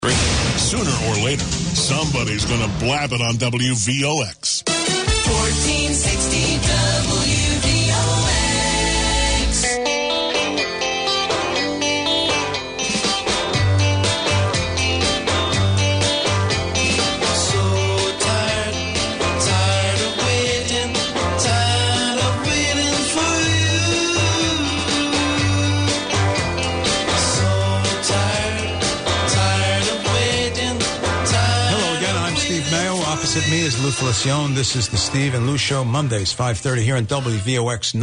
Sooner or later, somebody's going to blab it on WVOX. 1460 WVOX. Opposite me is Lou Felicione. This is the Steve and Lou Show, Mondays, 5:30 here on WVOX,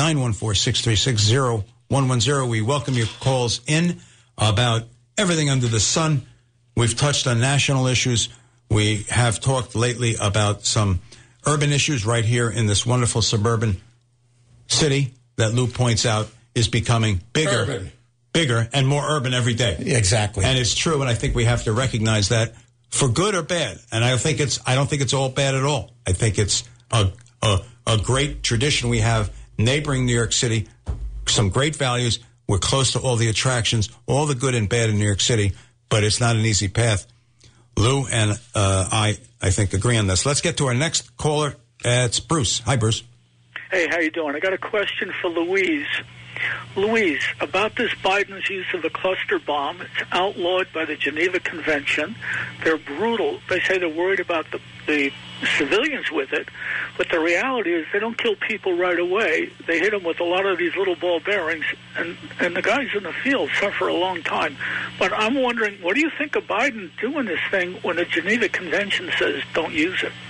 914-636-0110. We welcome your calls in about everything under the sun. We've touched on national issues. We have talked lately about some urban issues right here in this wonderful suburban city that Lou points out is becoming bigger and more urban every day. Exactly. And it's true, and I think we have to recognize that. For good or bad, and I don't think it's all bad at all. I think it's a great tradition we have neighboring New York City, some great values. We're close to all the attractions, all the good and bad in New York City, but it's not an easy path. Lou and I think agree on this. Let's get to our next caller. It's Bruce. Hi, Bruce. Hey, how you doing? I got a question for Louise. Louise, about this Biden's use of the cluster bomb. It's outlawed by the Geneva Convention. They're brutal. They say they're worried about the civilians with it, but the reality is they don't kill people right away. They hit them with a lot of these little ball bearings, and the guys in the field suffer a long time. But I'm wondering, what do you think of Biden doing this thing when the Geneva Convention says don't use it?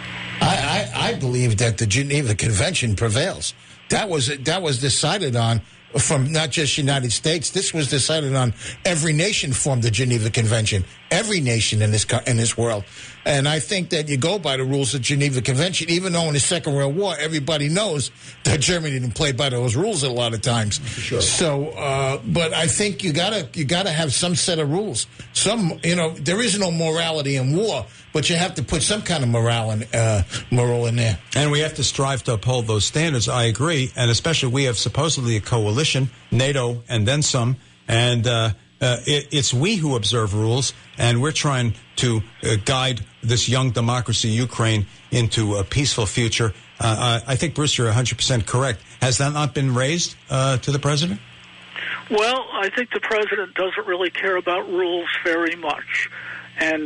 I believe that the Geneva Convention prevails. That was decided on from not just United States. This was decided on. Every nation formed the Geneva Convention. Every nation in this world. And I think that you go by the rules of the Geneva Convention, even though in the Second World War, everybody knows that Germany didn't play by those rules a lot of times. Sure. So, but I think you gotta have some set of rules. There is no morality in war, but you have to put some kind of moral in there. And we have to strive to uphold those standards. I agree. And especially we have supposedly a coalition, NATO, and then some. And it's we who observe rules, and we're trying to guide this young democracy, Ukraine, into a peaceful future. I think, Bruce, you're 100% correct. Has that not been raised to the president? Well, I think the president doesn't really care about rules very much. And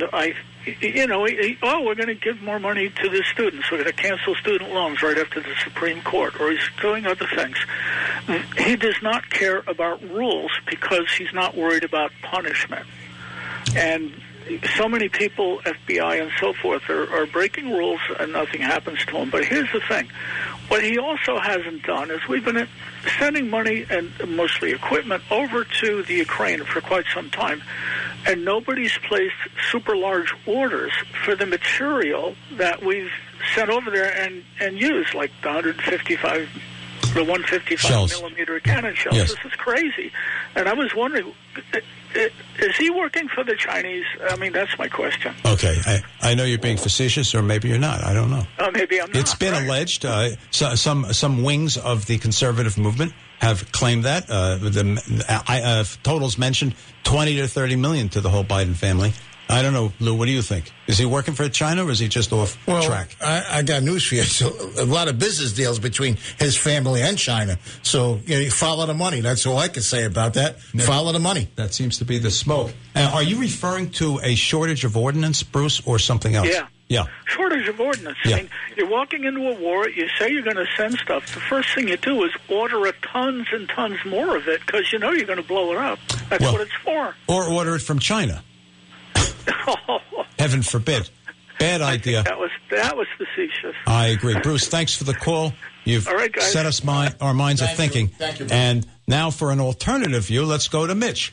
we're going to give more money to the students. We're going to cancel student loans right after the Supreme Court, or he's doing other things. He does not care about rules because he's not worried about punishment. And so many people, FBI and so forth, are breaking rules and nothing happens to them. But here's the thing. What he also hasn't done is we've been sending money and mostly equipment over to the Ukraine for quite some time, and nobody's placed super large orders for the material that we've sent over there and used, like the 155 millimeter cannon shells. Yes. This is crazy. And I was wondering, is he working for the Chinese? I mean, that's my question. Okay. I know you're being facetious, or maybe you're not. I don't know. Maybe I'm not. It's been alleged. Some wings of the conservative movement have claimed that. Totals mentioned 20 to 30 million to the whole Biden family. I don't know, Lou, what do you think? Is he working for China, or is he just off track? I got news for you. So a lot of business deals between his family and China. So, you follow the money. That's all I can say about that. No, follow the money. That seems to be the smoke. Are you referring to a shortage of ordnance, Bruce, or something else? Yeah. Shortage of ordnance. Yeah. I mean, you're walking into a war, you say you're going to send stuff. The first thing you do is order tons and tons more of it because you know you're going to blow it up. That's what it's for. Or order it from China. Heaven forbid. Bad idea. That was facetious. I agree. Bruce, thanks for the call. You've set us our minds of thinking. Thank you. And now for an alternative view, let's go to Mitch.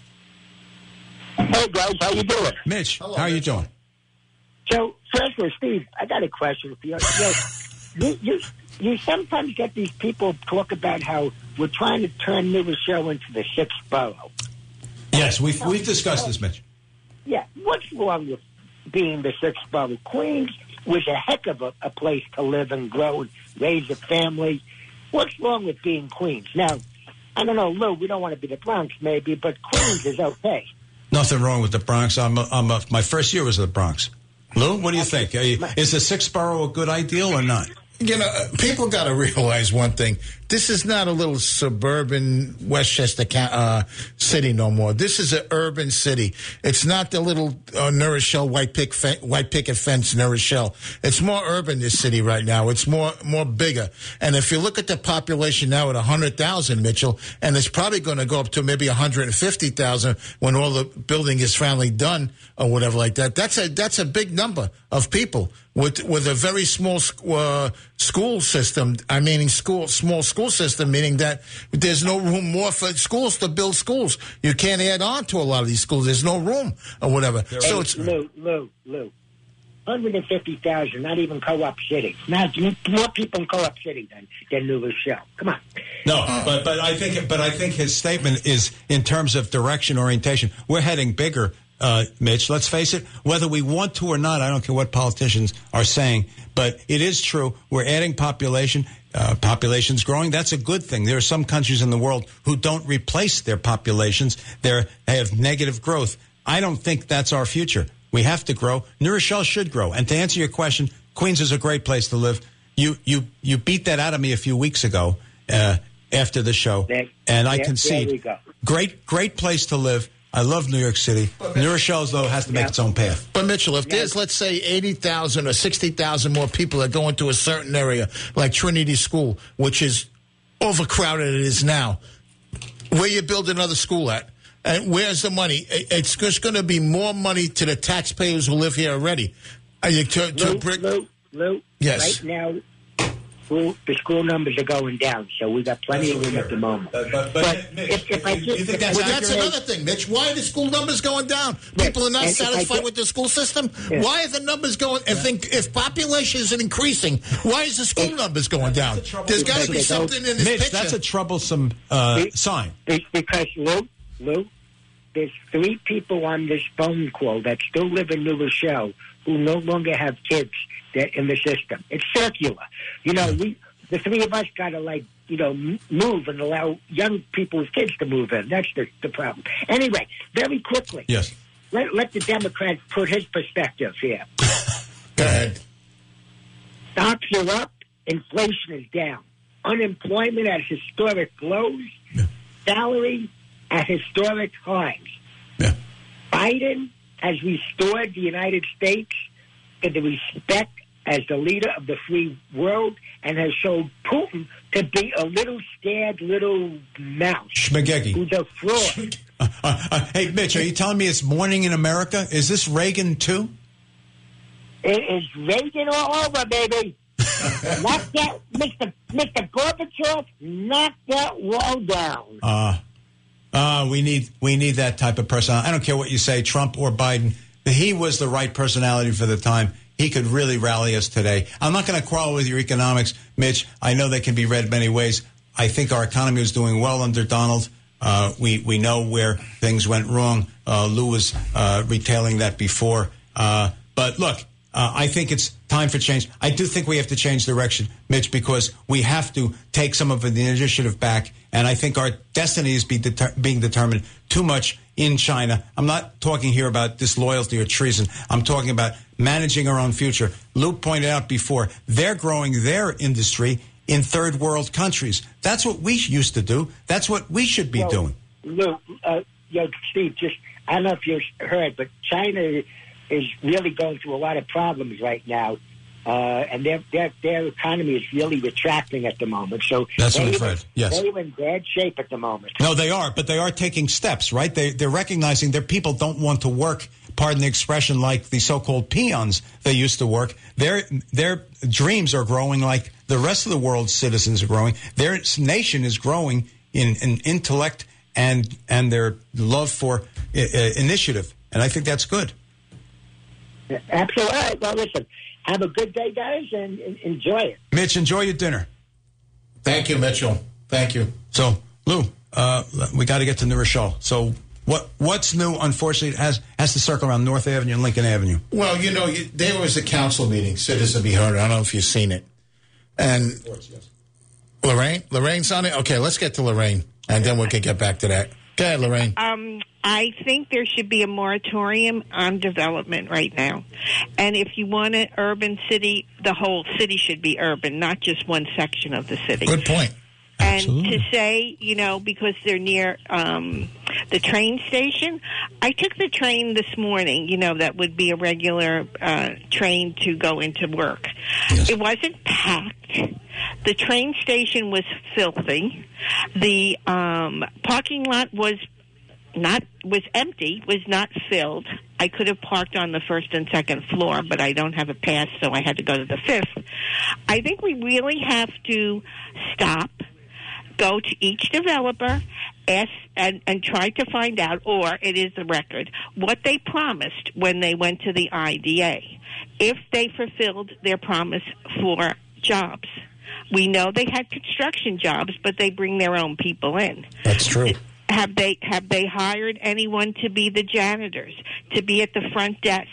Hey, guys, how you doing? Mitch, Hello, how are you doing? So, first of all, Steve, I got a question for you. You sometimes get these people talk about how we're trying to turn New Rochelle into the sixth borough. Yes, we've discussed this, Mitch. Yeah, what's wrong with being the sixth borough? Queens was a heck of a place to live and grow and raise a family. What's wrong with being Queens? Now, I don't know, Lou, we don't want to be the Bronx maybe, but Queens is okay. Nothing wrong with the Bronx. My first year was the Bronx. Lou, what do you think? Is the sixth borough a good ideal or not? You know, people got to realize one thing. This is not a little suburban Westchester city no more. This is an urban city. It's not the little New Rochelle white picket fence New Rochelle. It's more urban, this city right now. It's more bigger. And if you look at the population now at 100,000, Mitchell, and it's probably going to go up to maybe 150,000 when all the building is finally done or whatever like that. That's a big number of people with a very small school system. I mean, small school system, meaning that there's no room more for schools to build schools. You can't add on to a lot of these schools. There's no room or whatever. So it's Lou, 150,000, not even Co-op City. Not more people in Co-op City than New Rochelle. Come on. No, but I think his statement is in terms of direction, orientation. We're heading bigger. Mitch, let's face it, whether we want to or not, I don't care what politicians are saying, but it is true. We're adding population. Population's growing. That's a good thing. There are some countries in the world who don't replace their populations. They have negative growth. I don't think that's our future. We have to grow. New Rochelle should grow. And to answer your question, Queens is a great place to live. You beat that out of me a few weeks ago after the show, and I concede. Great place to live. I love New York City. New Rochelle, though, has to make its own path. But, Mitchell, if there's, let's say, 80,000 or 60,000 more people that go into a certain area, like Trinity School, which is overcrowded it is now, where you build another school at? And where's the money? It's just going to be more money to the taxpayers who live here already. Lou, yes. Right now, the school numbers are going down, so we got plenty of room at the moment. But that's another thing, Mitch. Why are the school numbers going down? People are not satisfied with the school system. Yeah. Why are the numbers going? If population is increasing, why is the school numbers going down? There's got to be something in this picture. That's a troublesome sign. Because Lou, there's 3 people on this phone call that still live in New Rochelle who no longer have kids in the system. It's circular. You know, the 3 of us got to, move and allow young people with kids to move in. That's the problem. Anyway, very quickly. Yes. Let the Democrat put his perspective here. Go ahead. Stocks are up. Inflation is down. Unemployment at historic lows. Yeah. Salary at historic highs. Yeah. Biden has restored the United States to the respect as the leader of the free world and has shown Putin to be a little scared little mouse. Schmagegi. Who's a fraud. Hey, Mitch, are you telling me it's morning in America? Is this Reagan, too? It is Reagan all over, baby. Knock that, Mr. Gorbachev, knock that wall down. We need that type of person. I don't care what you say, Trump or Biden. He was the right personality for the time. He could really rally us today. I'm not going to quarrel with your economics, Mitch. I know they can be read many ways. I think our economy was doing well under Donald. We know where things went wrong. Lou was retailing that before. But look, I think it's time for change. I do think we have to change direction, Mitch, because we have to take some of the initiative back. And I think our destiny is being determined too much in China. I'm not talking here about disloyalty or treason. I'm talking about managing our own future. Lou pointed out before, they're growing their industry in third world countries. That's what we used to do. That's what we should be doing. Lou, Steve, I don't know if you heard, but China is really going through a lot of problems right now. And their economy is really retracting at the moment. So that's what I've heard. Yes, they're in bad shape at the moment. No, they are, but they are taking steps, right? They're recognizing their people don't want to work. Pardon the expression, like the so-called peons they used to work. Their dreams are growing like the rest of the world's citizens are growing. Their nation is growing in intellect and their love for initiative, and I think that's good. Absolutely. All right, well, listen. Have a good day, guys, and enjoy it. Mitch, enjoy your dinner. Thank you, Mitchell. Thank you. So, Lou, we got to get to New Rochelle. So, what's new? Unfortunately, it has to circle around North Avenue and Lincoln Avenue. Well, there was a council meeting, Citizen Be Heard. I don't know if you've seen it. And of course, yes. Lorraine's on it? Okay, let's get to Lorraine, and then we can get back to that. Go ahead, Lorraine. I think there should be a moratorium on development right now. And if you want an urban city, the whole city should be urban, not just one section of the city. Good point. And Absolutely. to say, because they're near the train station, I took the train this morning, that would be a regular train to go into work. Yes. It wasn't packed. The train station was filthy. The parking lot was empty, was not filled. I could have parked on the first and second floor, but I don't have a pass, so I had to go to the fifth. I think we really have to stop, go to each developer, ask and try to find out, or it is the record, what they promised when they went to the IDA, if they fulfilled their promise for jobs. We know they had construction jobs, but they bring their own people in. That's true. Have they hired anyone to be the janitors, to be at the front desk?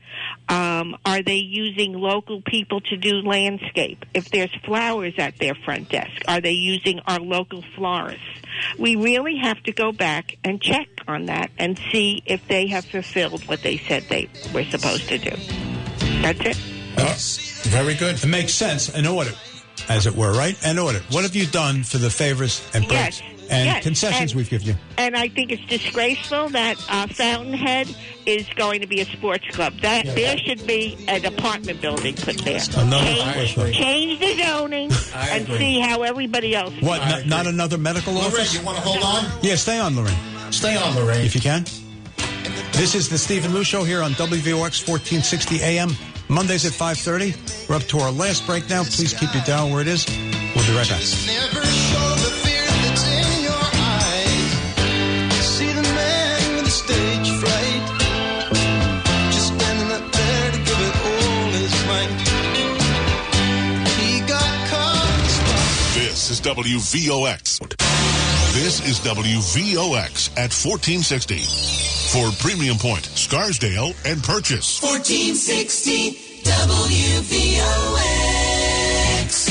Are they using local people to do landscape? If there's flowers at their front desk, are they using our local florists? We really have to go back and check on that and see if they have fulfilled what they said they were supposed to do. That's it. Very good. It makes sense. An audit, as it were, right? An audit. What have you done for the favors and perks and concessions we've given you? And I think it's disgraceful that Fountainhead is going to be a sports club. There should be an apartment building put there. Change the zoning and see how everybody else. What? Not another medical Lorraine, office? you want to hold on? Yeah, stay on, Lorraine. Stay on, Lorraine. If you can. This is the Stephen Lou Show here on WVOX 1460 AM. Mondays at 5:30. We're up to our last break now. Please keep your dial where it is. We'll be right back. Never show the fear that's in your eyes. See the man with the stage fright, just standing up there to give it all his might. He got caught in the spot. This is WVOX. This is WVOX at 1460. For Premium Point, Scarsdale, and Purchase. 1460 WVOX.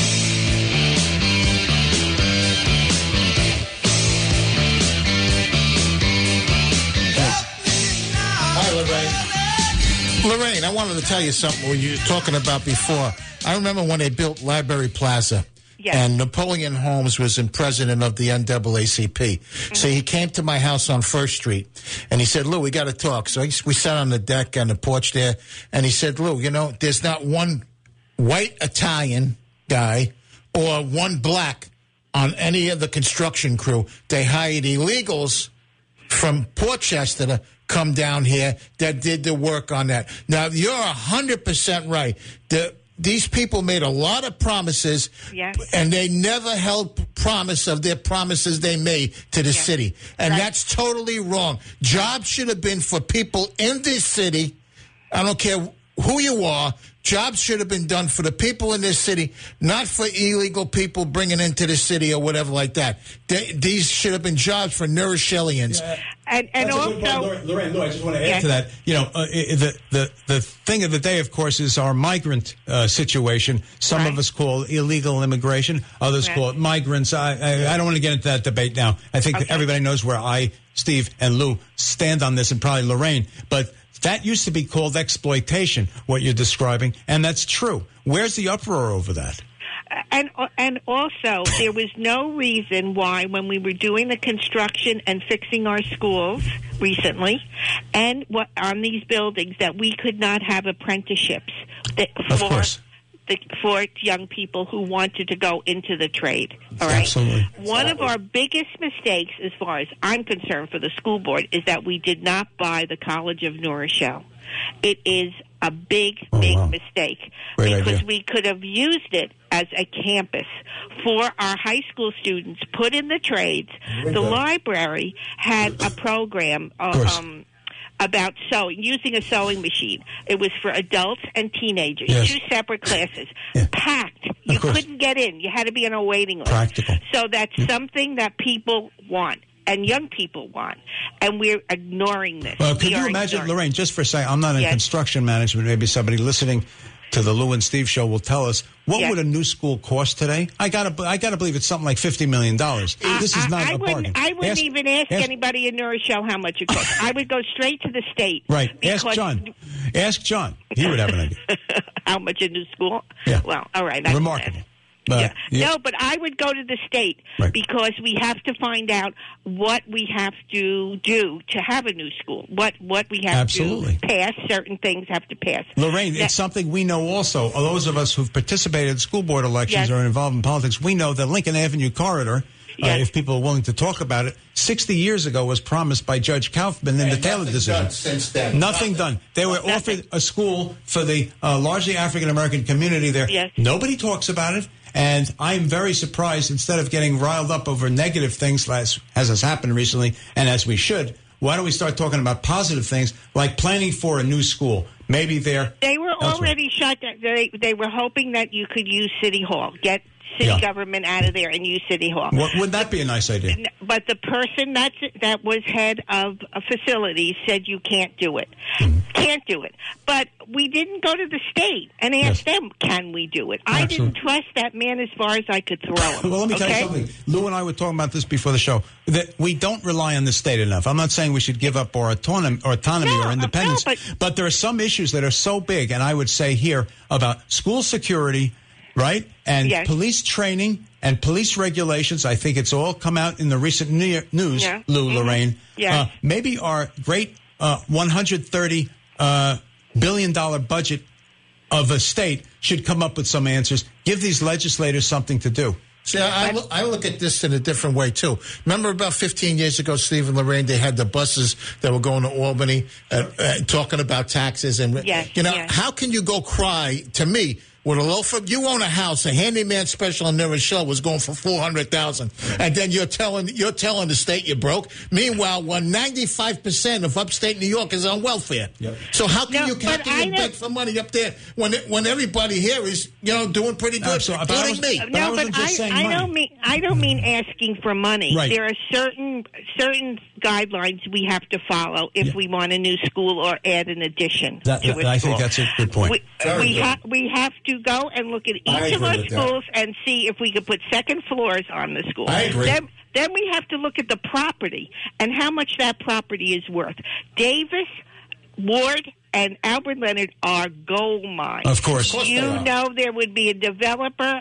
Hi, Lorraine. Lorraine, I wanted to tell you something when you were talking about before. I remember when they built Library Plaza. Yes. And Napoleon Holmes was president of the NAACP. Mm-hmm. So he came to my house on First Street, and he said, Lou, we got to talk. So we sat on the deck on the porch there, and he said, Lou, there's not one white Italian guy or one black on any of the construction crew. They hired illegals from Portchester to come down here that did the work on that. Now, you're 100% right. These people made a lot of promises, yes, and they never held promise of their promises they made to the city. And that's totally wrong. Jobs should have been for people in this city. I don't care who you are. Jobs should have been done for the people in this city, not for illegal people bringing into the city or whatever like that. These should have been jobs for New Rochellians. And also, Lorraine, I just want to add to that. The thing of the day, of course, is our migrant situation. Some of us call it illegal immigration. Others call it migrants. I don't want to get into that debate now. I think everybody knows where I, Steve, and Lou stand on this, and probably Lorraine. But that used to be called exploitation, what you're describing, and that's true. Where's the uproar over that? And also, there was no reason why, when we were doing the construction and fixing our schools recently, and on these buildings, that we could not have apprenticeships for young people who wanted to go into the trade. All right. Absolutely. One of our biggest mistakes, as far as I'm concerned, for the school board, is that we did not buy the College of New Rochelle. It is a big mistake, Great because idea. we could have used it as a campus for our high school students, put in the trades. The library had a program about sewing, using a sewing machine. It was for adults and teenagers, 2 separate classes, packed. You couldn't get in. You had to be on a waiting list. Practical. So that's something that people want. And young people want, and we're ignoring this. Well, could you imagine, Lorraine, just for a second, I'm not in construction management, maybe somebody listening to the Lou and Steve show will tell us what Yes. would a new school cost today. I gotta believe it's something like $50 million. This is not a bargain. I wouldn't Ask- even ask anybody in New Show how much it costs. I would go straight to the state. Right. Ask because- John. Ask John. He would have an idea. How much a new school? Yeah. Well, all right. I Remarkable. Yeah. No, but I would go to the state Right. because we have to find out what we have to do to have a new school. What we have Absolutely. to pass. Certain things have to pass. Lorraine, Now- it's something we know also. Those of us who've participated in school board elections Yes. or are involved in politics, we know the Lincoln Avenue corridor, Yes. if people are willing to talk about it, 60 years ago was promised by Judge Kaufman in the Taylor nothing decision. done since then. Nothing done. They were offered a school for the largely African-American community there. Yes. Nobody talks about it. And I'm very surprised, instead of getting riled up over negative things, as has happened recently, and as we should, why don't we start talking about positive things, like planning for a new school? Maybe they're They were elsewhere. already shut down. They were hoping that you could use City Hall, get city Yeah. government out of there and use City Hall. Wouldn't that be a nice idea? But the person that was head of a facility said you can't do it. Mm-hmm. Can't do it. But we didn't go to the state and ask them, can we do it? I Absolutely. didn't trust that man as far as I could throw him. Well, let me tell you okay? something. Lou and I were talking about this before the show, that we don't rely on the state enough. I'm not saying we should give up our autonomy No, or independence, no, but there are some issues that are so big, and I would say here about school security, right, and Yes. police training and police regulations. I think it's all come out in the recent news, Yeah. Lou, Mhm. Lorraine. Yes. Maybe our great $130 billion budget of a state should come up with some answers. Give these legislators something to do. See, I look at this in a different way, too. Remember about 15 years ago, Steve and Lorraine, they had the buses that were going to Albany talking about taxes. And, Yes, you know, yes. how can you go cry to me with a loafer? You own a house, a handyman special in New Rochelle was going for $400,000. And then you're telling the state you're broke. Meanwhile, 95% of upstate New York is on welfare. Yep. So how can No, you but I know- beg for money up there when everybody here is, doing pretty good, Absolutely. But I including me? But I No, wasn't but just saying I money. don't mean asking for money. Right. There are certain guidelines we have to follow if we want a new school or add an addition to a school. I think that's a good point. Very good. We have to go and look at I each of agree our with that. schools and see if we could put second floors on the school. I agree. Then we have to look at the property and how much that property is worth. Davis, Ward, and Albert Leonard are gold mines. Of course. You know there would be a developer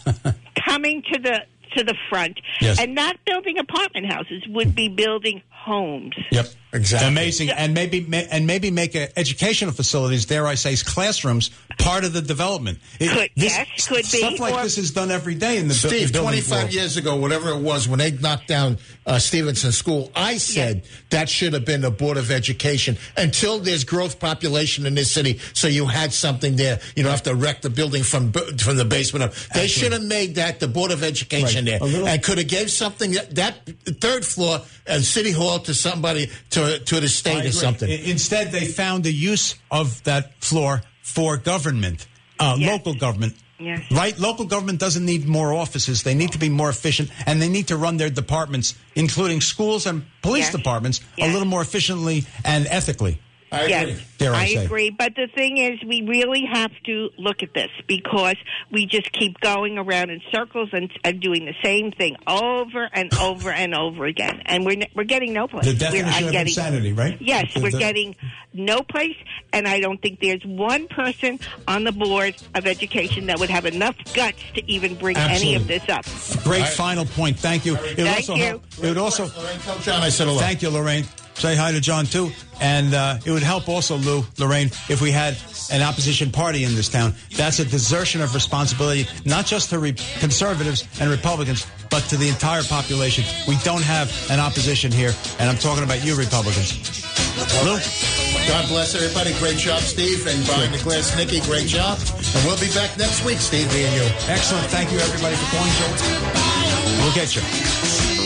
coming to the front Yes. and not building apartment houses, would be building homes. Yep, Exactly. Amazing, and maybe make educational facilities. Dare I say, classrooms part of the development. Could be. Stuff like Or- this is done every day in the Steve, building 25 world. years ago, whatever it was, when they knocked down Stevenson School, I said that should have been the Board of Education until there's growth population in this city, so you had something there. You don't have to wreck the building from the basement up. They should have made that the Board of Education Right. there and could have gave something, that third floor and City Hall to somebody, to the I state or agree. something. Instead, they found a use of that floor for government, local government. Yes. Right? Local government doesn't need more offices. They need to be more efficient, and they need to run their departments, including schools and police Yes. departments, a Yes. little more efficiently and ethically. I Yes, agree. Dare I I say. agree. But the thing is, we really have to look at this because we just keep going around in circles and doing the same thing over and over and over again, and we're getting no place. The definition of insanity, right? Yes, we're The- getting no place, and I don't think there's one person on the Board of Education that would have enough guts to even bring any of this up. Great final point. Thank you. It Thank you. It would also. Lorraine, tell John I said hello. Thank you, Lorraine. Say hi to John, too. And it would help also, Lorraine, if we had an opposition party in this town. That's a desertion of responsibility, not just to conservatives and Republicans, but to the entire population. We don't have an opposition here, and I'm talking about you, Republicans. Lou? God bless everybody. Great job, Steve. And behind the glass, Nikki, great job. And we'll be back next week, Steve, me and you. Excellent. Thank you, everybody, for calling. We'll get you.